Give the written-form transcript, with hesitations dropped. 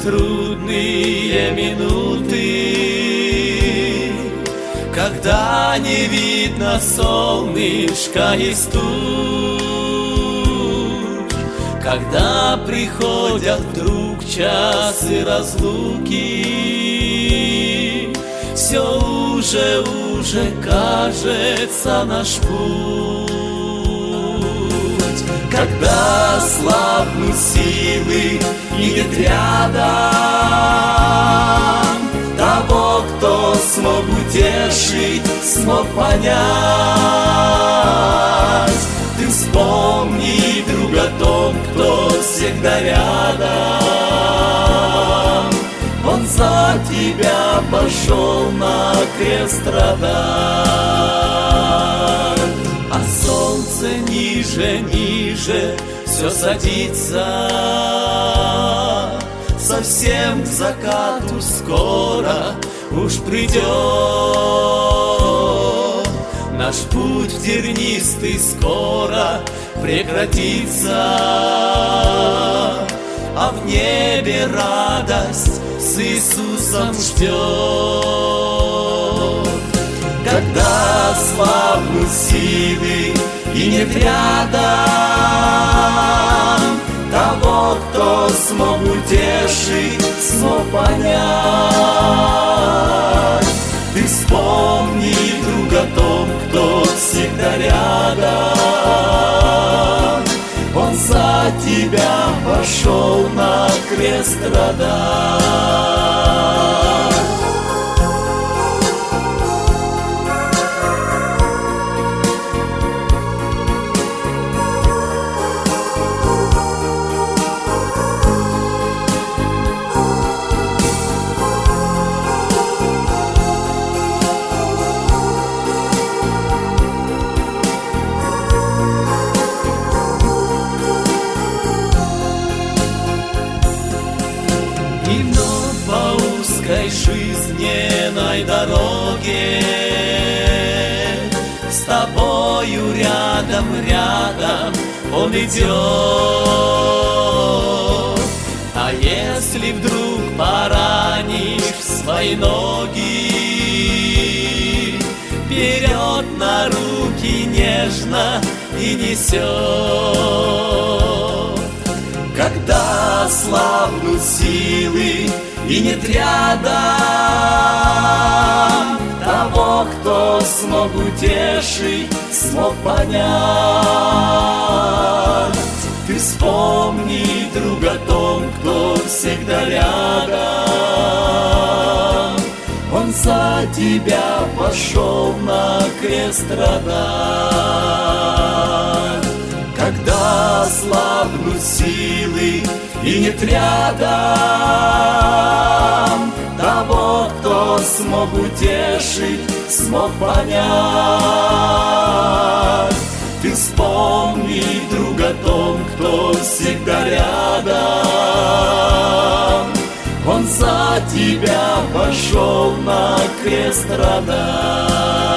трудные минуты, когда не видно солнышка из туч, когда приходят вдруг часы разлуки, все уже кажется наш путь. Когда слабнут силы и нет рядом того, кто смог утешить, смог понять, ты вспомни, друг, о том, кто всегда рядом. Он за тебя пошел на крест страдать. А солнце ниже все садится, совсем к закату скоро уж придет. Наш путь тернистый скоро прекратится, а в небе радость с Иисусом ждет. Когда слабнут силы и нет рядом того, кто смог утешить, смог понять, ты вспомни, друг, о том, кто всегда рядом. Он за тебя пошел на крест страдать. И вновь по узкой жизненной дороге с тобою рядом он идет. А если вдруг поранишь свои ноги, вперед на руки нежно и несет. Когда слабнут силы и нет рядом того, кто смог утешить, смог понять, ты вспомни, друг, о том, кто всегда рядом. Он за тебя пошел на крест страдать. Когда слабнут силы и нет рядом того, кто смог утешить, смог понять, ты вспомни, друг, о том, кто всегда рядом. Он за тебя пошел на крест страдать.